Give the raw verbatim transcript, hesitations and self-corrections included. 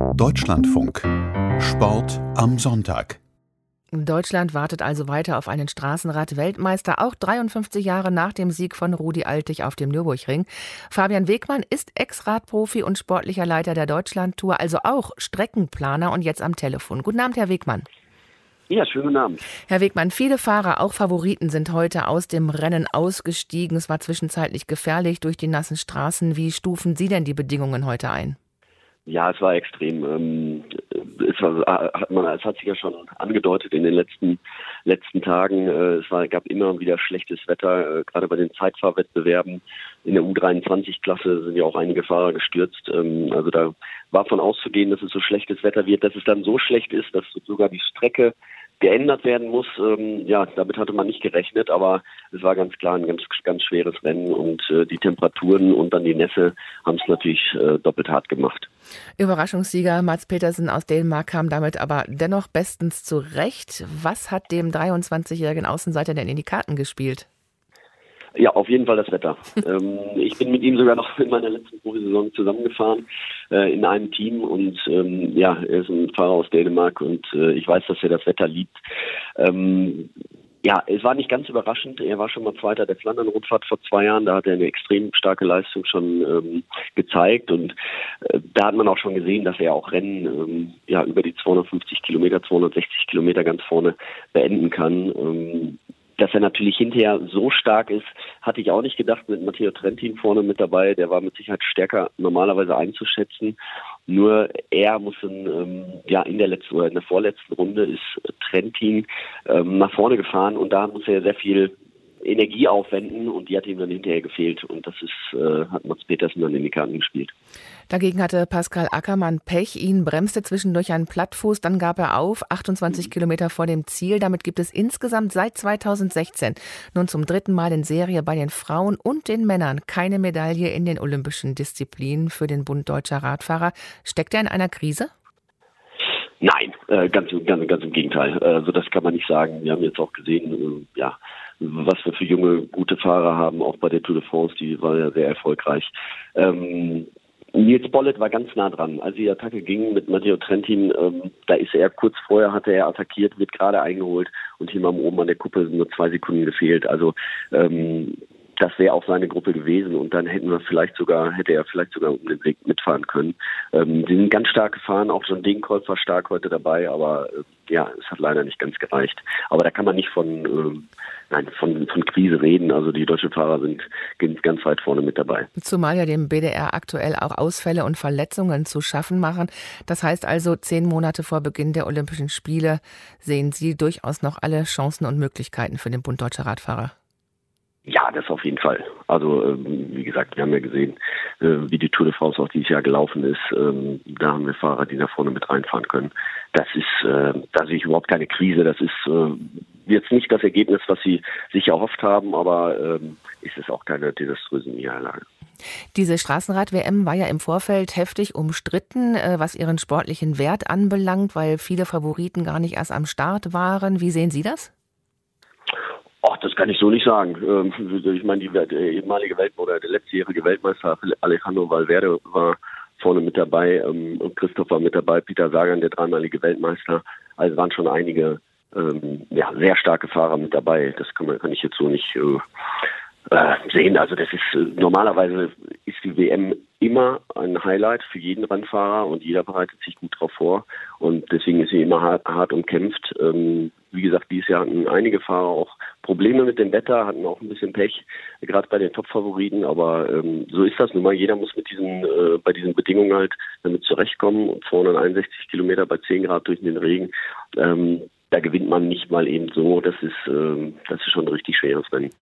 Deutschlandfunk. Sport am Sonntag. Deutschland wartet also weiter auf einen Straßenrad-Weltmeister, auch dreiundfünfzig Jahre nach dem Sieg von Rudi Altig auf dem Nürburgring. Fabian Wegmann ist Ex-Radprofi und sportlicher Leiter der Deutschlandtour, also auch Streckenplaner und jetzt am Telefon. Guten Abend, Herr Wegmann. Ja, schönen guten Abend. Herr Wegmann, viele Fahrer, auch Favoriten, sind heute aus dem Rennen ausgestiegen. Es war zwischenzeitlich gefährlich durch die nassen Straßen. Wie stufen Sie denn die Bedingungen heute ein? Ja, es war extrem. Ähm, es, war, hat man, es hat sich ja schon angedeutet in den letzten letzten Tagen. Äh, es war, gab immer wieder schlechtes Wetter, äh, gerade bei den Zeitfahrwettbewerben. In der U dreiundzwanzig-Klasse sind ja auch einige Fahrer gestürzt. Ähm, also da war von auszugehen, dass es so schlechtes Wetter wird, dass es dann so schlecht ist, dass sogar die Strecke geändert werden muss. Ähm, ja, damit hatte man nicht gerechnet, aber es war ganz klar ein ganz, ganz schweres Rennen und äh, die Temperaturen und dann die Nässe haben es natürlich äh, doppelt hart gemacht. Überraschungssieger Mads Pedersen aus Dänemark kam damit aber dennoch bestens zurecht. Was hat dem dreiundzwanzigjährigen Außenseiter denn in die Karten gespielt? Ja, auf jeden Fall das Wetter. ähm, ich bin mit ihm sogar noch in meiner letzten Profisaison zusammengefahren äh, in einem Team und ähm, ja, er ist ein Fahrer aus Dänemark und äh, ich weiß, dass er das Wetter liebt. Ähm, ja, es war nicht ganz überraschend. Er war schon mal Zweiter der Flandern-Rundfahrt vor zwei Jahren. Da hat er eine extrem starke Leistung schon ähm, gezeigt und äh, da hat man auch schon gesehen, dass er auch Rennen ähm, ja über die zweihundertfünfzig Kilometer, zweihundertsechzig Kilometer ganz vorne beenden kann. Ähm, Dass er natürlich hinterher so stark ist, hatte ich auch nicht gedacht, mit Matteo Trentin vorne mit dabei. Der war mit Sicherheit stärker normalerweise einzuschätzen. Nur er muss in, ähm, ja, in der letzten oder in der vorletzten Runde ist Trentin ähm, nach vorne gefahren und da muss er sehr viel Energie aufwenden und die hat ihm dann hinterher gefehlt und das ist, äh, hat Mads Pedersen dann in die Karten gespielt. Dagegen hatte Pascal Ackermann Pech, ihn bremste zwischendurch ein Plattfuß, dann gab er auf, achtundzwanzig mhm. Kilometer vor dem Ziel. Damit gibt es insgesamt seit zweitausendsechzehn nun zum dritten Mal in Serie bei den Frauen und den Männern keine Medaille in den olympischen Disziplinen für den Bund Deutscher Radfahrer. Steckt er in einer Krise? Nein, äh, ganz, ganz, ganz im Gegenteil. Also das kann man nicht sagen. Wir haben jetzt auch gesehen, äh, ja, was wir für junge, gute Fahrer haben, auch bei der Tour de France, die war ja sehr erfolgreich. Ähm, Nils Bollett war ganz nah dran. Als die Attacke ging mit Matteo Trentin, ähm, da ist er kurz vorher, hatte er attackiert, wird gerade eingeholt und hier mal oben an der Kuppe sind nur zwei Sekunden gefehlt. Also ähm, das wäre auch seine Gruppe gewesen und dann hätten wir vielleicht sogar, hätte er vielleicht sogar um den Weg mitfahren können. Ähm, die sind ganz stark gefahren, auch John Degenkolb war stark heute dabei, aber äh, ja, es hat leider nicht ganz gereicht. Aber da kann man nicht von, äh, nein, von, von Krise reden. Also die deutschen Fahrer sind ganz weit vorne mit dabei. Zumal ja dem B D R aktuell auch Ausfälle und Verletzungen zu schaffen machen. Das heißt also, zehn Monate vor Beginn der Olympischen Spiele sehen Sie durchaus noch alle Chancen und Möglichkeiten für den Bund Deutscher Radfahrer. Ja, das auf jeden Fall. Also ähm, wie gesagt, wir haben ja gesehen, äh, wie die Tour de France auch dieses Jahr gelaufen ist. Ähm, da haben wir Fahrer, die nach vorne mit reinfahren können. Das ist, äh, da sehe ich überhaupt keine Krise. Das ist äh, jetzt nicht das Ergebnis, was sie sich erhofft haben, aber ähm, ist es auch keine desaströse Niederlage. Diese Straßenrad-W M war ja im Vorfeld heftig umstritten, äh, was ihren sportlichen Wert anbelangt, weil viele Favoriten gar nicht erst am Start waren. Wie sehen Sie das? Ach, das kann ich so nicht sagen. Ich meine, die, der ehemalige Welt- oder der letztjährige Weltmeister Alejandro Valverde war vorne mit dabei, und Christoph war mit dabei, Peter Sagan, der dreimalige Weltmeister. Also waren schon einige ähm, ja, sehr starke Fahrer mit dabei. Das kann, man, kann ich jetzt so nicht äh, sehen. Also das ist äh, normalerweise ist die W M immer ein Highlight für jeden Rennfahrer und jeder bereitet sich gut drauf vor und deswegen ist sie immer hart, hart umkämpft. Ähm, wie gesagt, dieses Jahr hatten einige Fahrer auch Probleme mit dem Wetter, hatten auch ein bisschen Pech, gerade bei den Top-Favoriten, aber ähm, so ist das nun mal. Jeder muss mit diesen, äh, bei diesen Bedingungen halt damit zurechtkommen und zweihunderteinundsechzig Kilometer bei zehn Grad durch den Regen, ähm, da gewinnt man nicht mal eben so. Das ist, äh, das ist schon ein richtig schweres Rennen.